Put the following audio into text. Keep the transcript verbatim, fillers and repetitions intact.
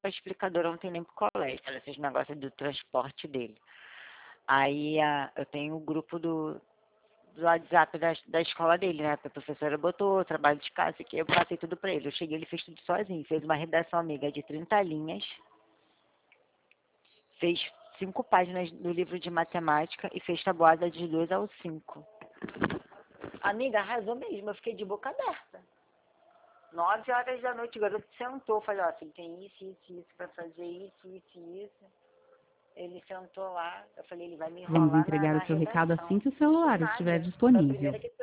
para explicadora ontem nem pro colégio, olha, esses negócios do transporte dele. Aí a, eu tenho o grupo do, do WhatsApp da, da escola dele, né? A professora botou trabalho de casa, que eu passei tudo para ele. Eu cheguei, ele fez tudo sozinho, fez uma redação amiga de trinta linhas, fez cinco páginas do livro de matemática e fez tabuada de dois ao cinco. Amiga, arrasou mesmo, eu fiquei de boca aberta. Nove horas da noite, o garoto sentou, falei, ó, filho, tem isso, isso, isso pra fazer, isso, isso, isso. Ele sentou lá, eu falei, ele vai me Vamos enrolar na, entregar na o seu recado assim redação. que o Deixou celular estiver nada. Foi a disponível. primeira que